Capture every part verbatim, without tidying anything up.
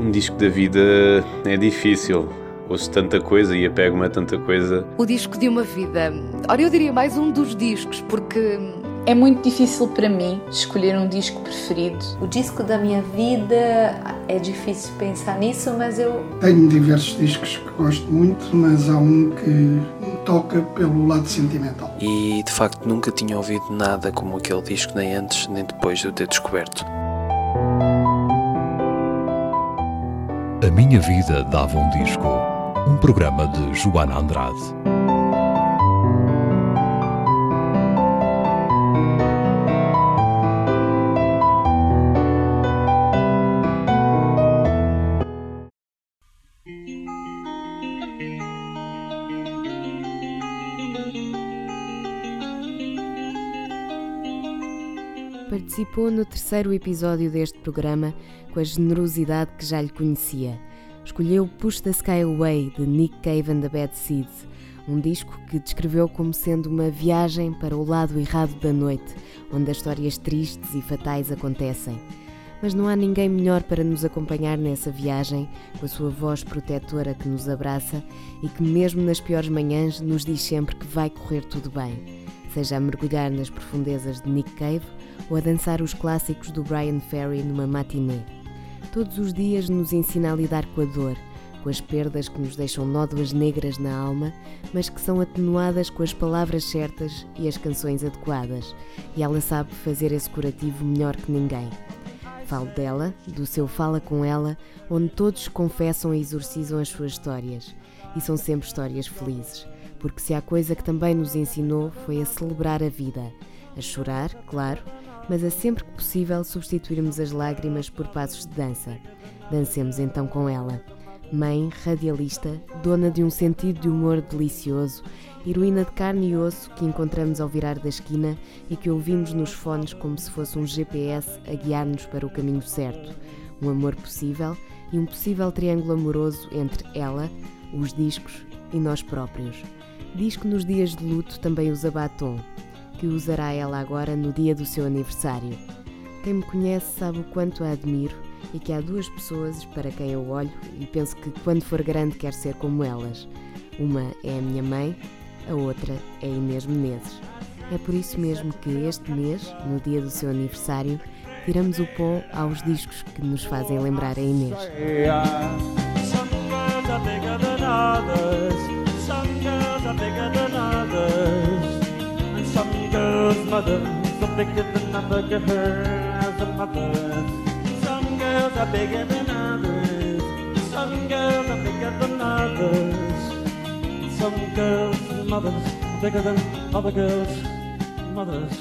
Um disco da vida é difícil. Ouço tanta coisa e apego-me a tanta coisa. O disco de uma vida. Ora, eu diria mais um dos discos, porque... É muito difícil para mim escolher um disco preferido. O disco da minha vida, é difícil pensar nisso, mas eu... Tenho diversos discos que gosto muito, mas há um que me toca pelo lado sentimental. E, de facto, nunca tinha ouvido nada como aquele disco, nem antes, nem depois de o ter descoberto. A Minha Vida Dava um Disco. Um programa de Joana Andrade. Participou no terceiro episódio deste programa com a generosidade que já lhe conhecia. Escolheu Push the Sky Away, de Nick Cave and the Bad Seeds, um disco que descreveu como sendo uma viagem para o lado errado da noite, onde as histórias tristes e fatais acontecem. Mas não há ninguém melhor para nos acompanhar nessa viagem, com a sua voz protetora que nos abraça e que mesmo nas piores manhãs nos diz sempre que vai correr tudo bem, seja a mergulhar nas profundezas de Nick Cave ou a dançar os clássicos do Bryan Ferry numa matinê. Todos os dias nos ensina a lidar com a dor, com as perdas que nos deixam nódoas negras na alma, mas que são atenuadas com as palavras certas e as canções adequadas, e ela sabe fazer esse curativo melhor que ninguém. Falo dela, do seu Fala Com Ela, onde todos confessam e exorcizam as suas histórias, e são sempre histórias felizes, porque se há coisa que também nos ensinou foi a celebrar a vida, a chorar, claro, mas a sempre que possível substituirmos as lágrimas por passos de dança. Dancemos então com ela. Mãe, radialista, dona de um sentido de humor delicioso, heroína de carne e osso que encontramos ao virar da esquina e que ouvimos nos fones como se fosse um G P S a guiar-nos para o caminho certo. Um amor possível e um possível triângulo amoroso entre ela, os discos e nós próprios. Diz que nos dias de luto também usa batom, que usará ela agora no dia do seu aniversário. Quem me conhece sabe o quanto a admiro e que há duas pessoas para quem eu olho e penso que quando for grande quero ser como elas. Uma é a minha mãe, a outra é a Inês Menezes. É por isso mesmo que este mês, no dia do seu aniversário, tiramos o pó aos discos que nos fazem lembrar a Inês. Some girls' mothers are bigger than other girls as a mother. Some girls are bigger than others. Some girls are bigger than others. Some girls' mothers are bigger than other girls' mothers.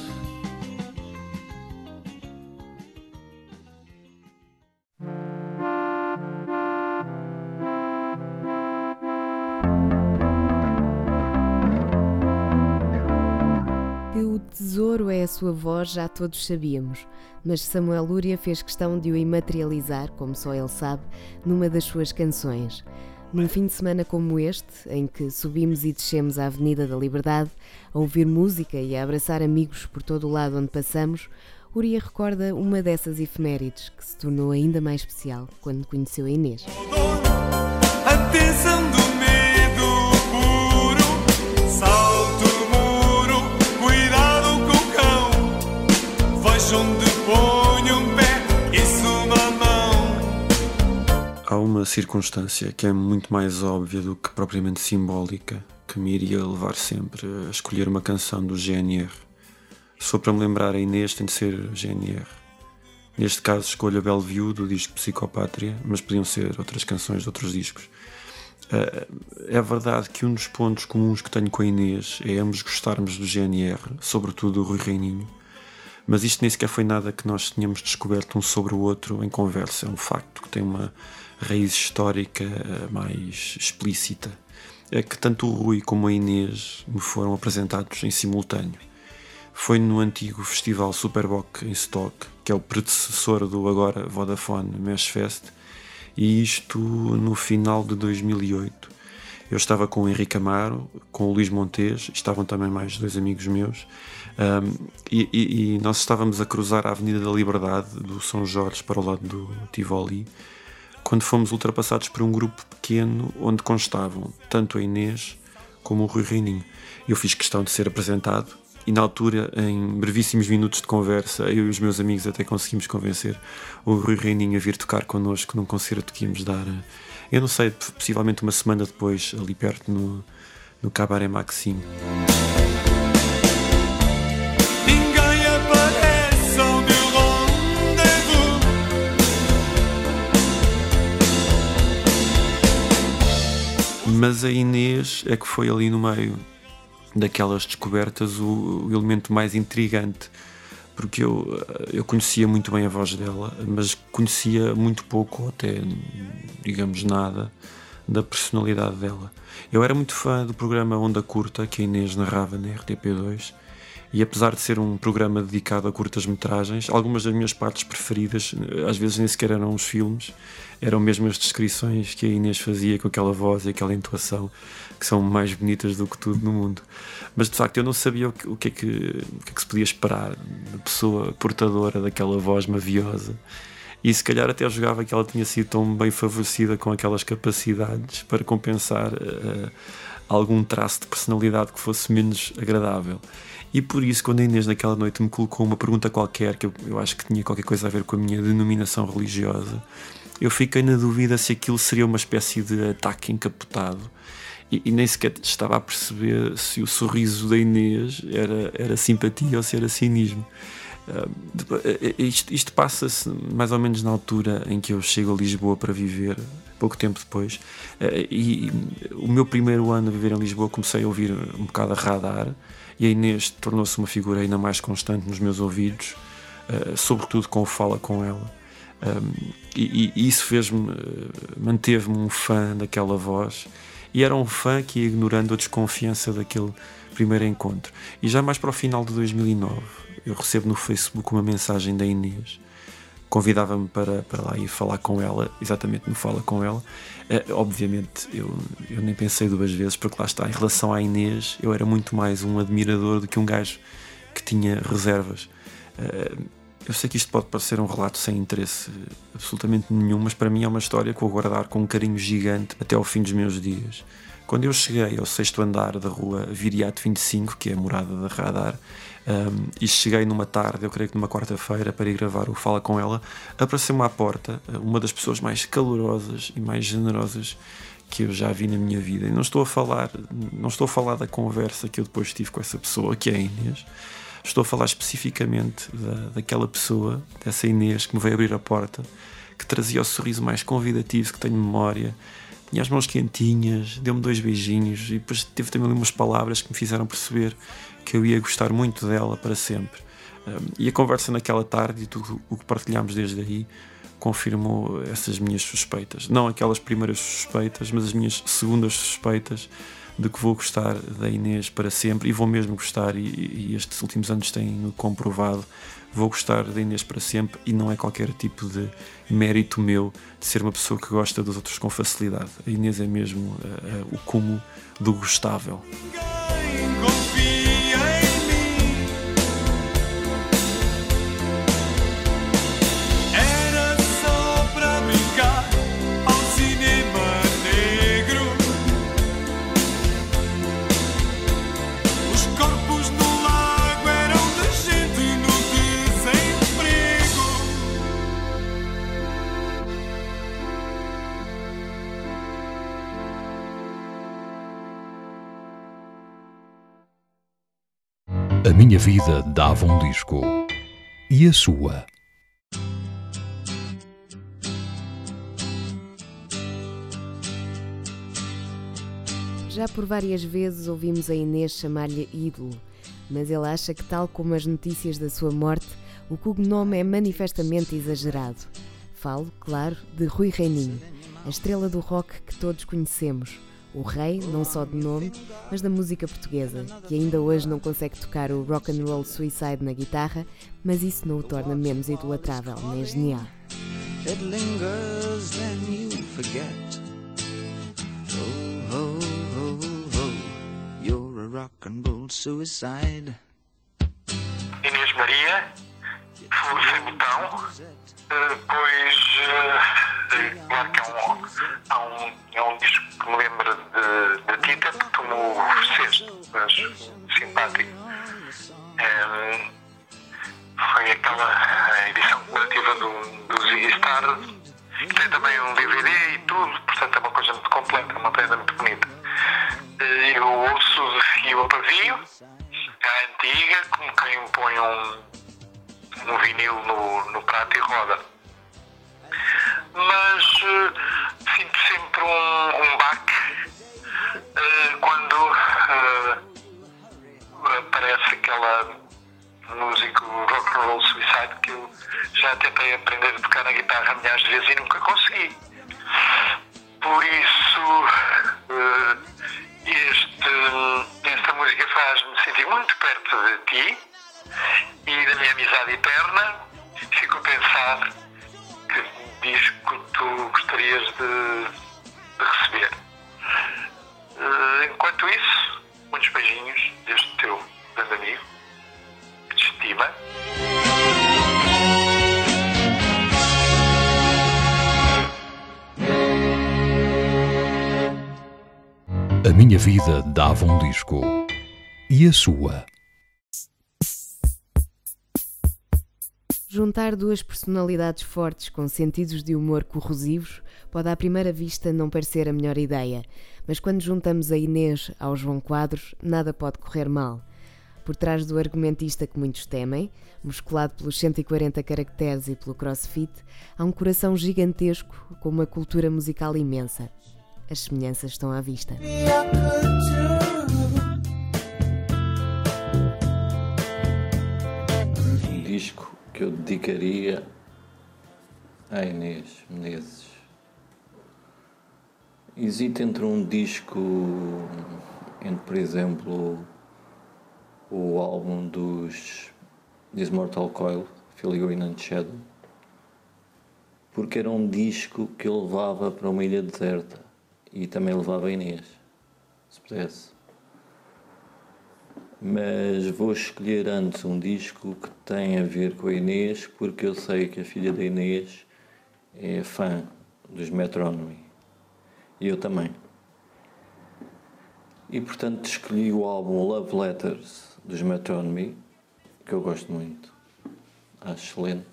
O tesouro é a sua voz, já todos sabíamos, mas Samuel Lúria fez questão de o imaterializar, como só ele sabe, numa das suas canções. Num fim de semana como este, em que subimos e descemos a Avenida da Liberdade, a ouvir música e a abraçar amigos por todo o lado onde passamos, Lúria recorda uma dessas efemérides que se tornou ainda mais especial quando conheceu a Inês. Atenção do medo puro, salto o muro, cuidado com o cão, veja onde ponho um pé, isso uma mão. Há uma circunstância que é muito mais óbvia do que propriamente simbólica, que me iria levar sempre a escolher uma canção do G N R. Se for para me lembrar a Inês, tem de ser G N R. Neste caso escolho a Bellevue do disco Psicopátria, mas podiam ser outras canções de outros discos. É verdade que um dos pontos comuns que tenho com a Inês é ambos gostarmos do G N R, sobretudo do Rui Reininho, mas isto nem sequer foi nada que nós tínhamos descoberto um sobre o outro em conversa. É um facto que tem uma raiz histórica mais explícita. É que tanto o Rui como a Inês me foram apresentados em simultâneo. Foi no antigo festival Superboc em Stock, que é o predecessor do agora Vodafone Mesh Fest, e isto no final de dois mil e oito. Eu estava com o Henrique Amaro, com o Luís Montes, estavam também mais dois amigos meus, um, e, e, e nós estávamos a cruzar a Avenida da Liberdade do São Jorge para o lado do Tivoli, quando fomos ultrapassados por um grupo pequeno onde constavam tanto a Inês como o Rui Reininho. Eu fiz questão de ser apresentado e na altura, em brevíssimos minutos de conversa, eu e os meus amigos até conseguimos convencer o Rui Reininho a vir tocar connosco num concerto que íamos dar, eu não sei, possivelmente uma semana depois, ali perto no, no Cabaré Maxime. Mas a Inês é que foi ali no meio daquelas descobertas o, o elemento mais intrigante, porque eu, eu conhecia muito bem a voz dela, mas conhecia muito pouco, ou até, digamos, nada, da personalidade dela. Eu era muito fã do programa Onda Curta, que a Inês narrava na R T P dois, e apesar de ser um programa dedicado a curtas-metragens, algumas das minhas partes preferidas, às vezes nem sequer eram os filmes, eram mesmo as descrições que a Inês fazia com aquela voz e aquela entoação, que são mais bonitas do que tudo no mundo. Mas de facto eu não sabia o que, o que, é, que, o que é que se podia esperar da pessoa portadora daquela voz maviosa, e se calhar até julgava que ela tinha sido tão bem favorecida com aquelas capacidades para compensar uh, algum traço de personalidade que fosse menos agradável. E por isso, quando a Inês naquela noite me colocou uma pergunta qualquer, que eu, eu acho que tinha qualquer coisa a ver com a minha denominação religiosa, eu fiquei na dúvida se aquilo seria uma espécie de ataque encapotado, e, e nem sequer estava a perceber se o sorriso da Inês era, era simpatia ou se era cinismo. Uh, isto, isto passa-se mais ou menos na altura em que eu chego a Lisboa para viver, pouco tempo depois, uh, e, e o meu primeiro ano a viver em Lisboa comecei a ouvir um bocado a Radar, e a Inês tornou-se uma figura ainda mais constante nos meus ouvidos, uh, sobretudo com o Fala Com Ela. Um, e, e isso fez-me, uh, manteve-me um fã daquela voz, e era um fã que ia ignorando a desconfiança daquele primeiro encontro. E já mais para o final de dois mil e nove, eu recebo no Facebook uma mensagem da Inês, convidava-me para, para lá ir falar com ela, exatamente no Fala Com Ela. Uh, obviamente eu, eu nem pensei duas vezes, porque lá está, em relação à Inês, eu era muito mais um admirador do que um gajo que tinha reservas. Uh, eu sei que isto pode parecer um relato sem interesse absolutamente nenhum, mas para mim é uma história que vou guardar com um carinho gigante até ao fim dos meus dias. Quando eu cheguei ao sexto andar da rua Viriato vinte e cinco, que é a morada da Radar, um, e cheguei numa tarde, eu creio que numa quarta-feira, para ir gravar o Fala Com Ela, apareceu-me à porta uma das pessoas mais calorosas e mais generosas que eu já vi na minha vida. E não estou a falar, não estou a falar da conversa que eu depois tive com essa pessoa, que é a Inês. Estou a falar especificamente da, daquela pessoa, dessa Inês, que me veio abrir a porta, que trazia o sorriso mais convidativo que tenho memória. Tinha as mãos quentinhas, deu-me dois beijinhos e depois teve também umas palavras que me fizeram perceber que eu ia gostar muito dela para sempre. Um, e a conversa naquela tarde e tudo o que partilhámos desde aí confirmou essas minhas suspeitas. Não aquelas primeiras suspeitas, mas as minhas segundas suspeitas de que vou gostar da Inês para sempre, e vou mesmo gostar, e, e estes últimos anos têm comprovado, vou gostar da Inês para sempre, e não é qualquer tipo de mérito meu de ser uma pessoa que gosta dos outros com facilidade. A Inês é mesmo uh, uh, o cúmulo do gostável. A minha vida dava um disco. E a sua? Já por várias vezes ouvimos a Inês chamar-lhe ídolo, mas ele acha que, tal como as notícias da sua morte, o cognome é manifestamente exagerado. Falo, claro, de Rui Reininho, a estrela do rock que todos conhecemos. O rei, não só de nome, mas da música portuguesa, que ainda hoje não consegue tocar o Rock and Roll Suicide na guitarra, mas isso não o torna menos idolatrável nem genial. It lingers, then you forget. Oh, oh, oh, oh, you're a rock and roll suicide. Inês Maria, Flor Sem Botão, pois Uh, claro que há um, há, um, há um disco que me lembra de, de Tita, que tu me ofereceste, mas simpático. Um, foi aquela edição comemorativa do, do Ziggy Stardust. Tem também um D V D e tudo, portanto é uma coisa muito completa, uma prenda muito bonita. Eu ouço de fio a pavio, a antiga, como quem põe um, um vinil no, no prato e roda. Mas uh, sinto sempre um, um baque uh, quando uh, aparece aquela música Rock and Roll Suicide, que eu já tentei aprender a tocar na guitarra milhares de vezes e nunca consegui. Por isso, uh, este, esta música faz-me sentir muito perto de ti e da minha amizade eterna. Fico a pensar que disco tu gostarias de, de receber. Uh, enquanto isso, muitos beijinhos deste teu grande amigo, que te estima. A minha vida dava um disco. E a sua? Juntar duas personalidades fortes com sentidos de humor corrosivos pode à primeira vista não parecer a melhor ideia, mas quando juntamos a Inês ao João Quadros, nada pode correr mal. Por trás do argumentista que muitos temem, musculado pelos cento e quarenta caracteres e pelo crossfit, há um coração gigantesco com uma cultura musical imensa. As semelhanças estão à vista. Um disco que eu dedicaria à Inês Menezes. Hesito entre um disco, entre, por exemplo, o álbum dos This Mortal Coil, Filigree and Shadow, porque era um disco que eu levava para uma ilha deserta. E também levava a Inês, se pudesse. Mas vou escolher antes um disco que tem a ver com a Inês, porque eu sei que a filha da Inês é fã dos Metronome. E eu também. E portanto escolhi o álbum Love Letters dos Metronome, que eu gosto muito. Acho excelente.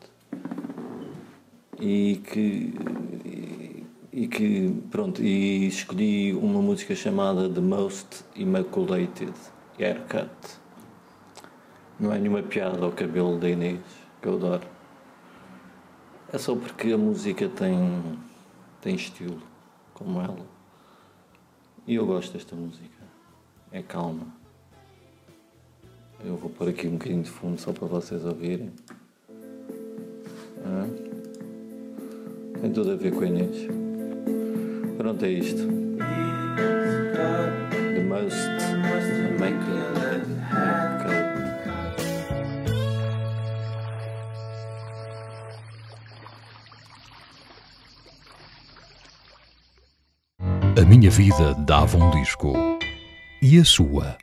E que... E que, pronto, e escolhi uma música chamada The Most Immaculate Haircut. Não é nenhuma piada ao cabelo da Inês, que eu adoro. É só porque a música tem, tem estilo, como ela. E eu gosto desta música. É calma. Eu vou pôr aqui um bocadinho de fundo só para vocês ouvirem. Ah. Tem tudo a ver com a Inês. Pronto, é isto. The Most Immaculate Haircut. A minha vida dava um disco. E a sua?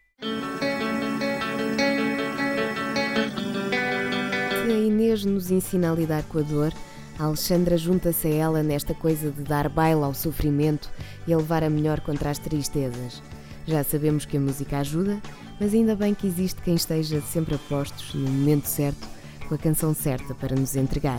Se a Inês nos ensina a lidar com a dor, a Alexandra junta-se a ela nesta coisa de dar baile ao sofrimento e a levar a melhor contra as tristezas. Já sabemos que a música ajuda, mas ainda bem que existe quem esteja sempre a postos, no momento certo, com a canção certa para nos entregar.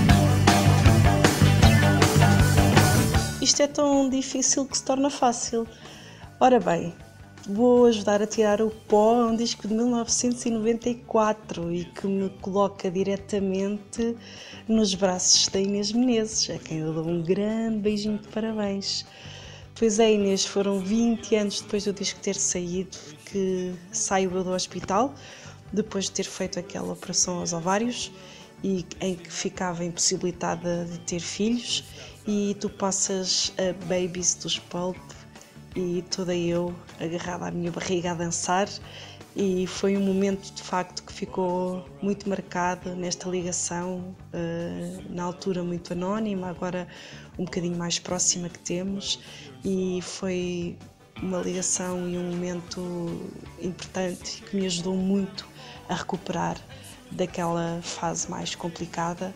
Isto é tão difícil que se torna fácil. Ora bem, vou ajudar a tirar o pó a um disco de mil novecentos e noventa e quatro e que me coloca diretamente nos braços da Inês Menezes, a quem eu dou um grande beijinho de parabéns. Pois é, Inês, foram vinte anos depois do disco ter saído que saio eu do hospital, depois de ter feito aquela operação aos ovários e em que ficava impossibilitada de ter filhos, e tu passas a Babies dos Pulp e toda eu agarrada à minha barriga a dançar, e foi um momento de facto que ficou muito marcado nesta ligação, na altura muito anónima, agora um bocadinho mais próxima que temos, e foi uma ligação e um momento importante que me ajudou muito a recuperar daquela fase mais complicada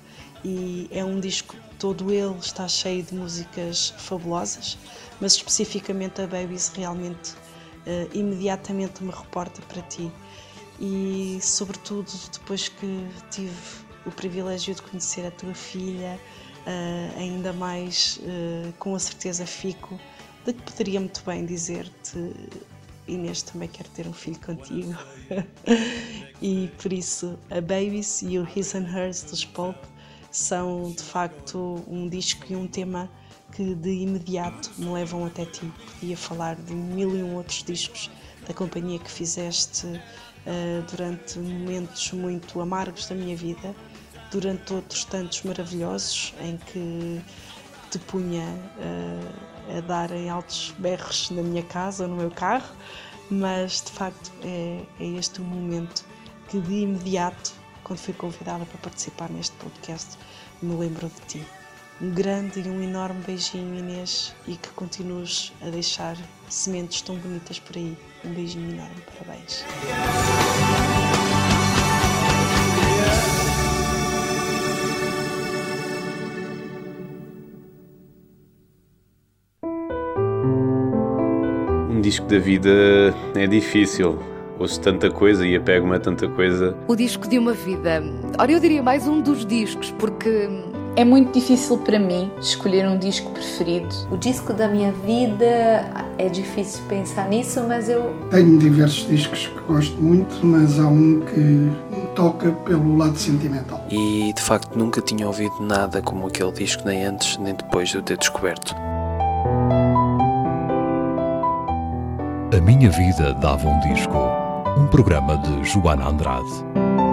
e é um disco, todo ele está cheio de músicas fabulosas, mas especificamente a Babies realmente uh, imediatamente me reporta para ti. E sobretudo depois que tive o privilégio de conhecer a tua filha, uh, ainda mais uh, com a certeza fico de que poderia muito bem dizer-te: Inês, também quero ter um filho contigo. E por isso a Babies e o His and Hers dos Pulp são de facto um disco e um tema que de imediato me levam até ti. Podia falar de mil e um outros discos da companhia que fizeste uh, durante momentos muito amargos da minha vida, durante outros tantos maravilhosos em que te punha uh, a dar em altos berros na minha casa ou no meu carro, mas de facto é, é este o momento que de imediato, quando fui convidada para participar neste podcast, me lembro de ti. Um grande e um enorme beijinho, Inês, e que continues a deixar sementes tão bonitas por aí. Um beijinho enorme, parabéns. Um disco da vida é difícil. Ouço tanta coisa e apego-me a tanta coisa. O disco de uma vida. Ora, eu diria mais um dos discos, porque... É muito difícil para mim escolher um disco preferido. O disco da minha vida, é difícil pensar nisso, mas eu... Tenho diversos discos que gosto muito, mas há um que me toca pelo lado sentimental. E de facto nunca tinha ouvido nada como aquele disco, nem antes nem depois de o ter descoberto. A Minha Vida Dava um Disco, um programa de Joana Andrade.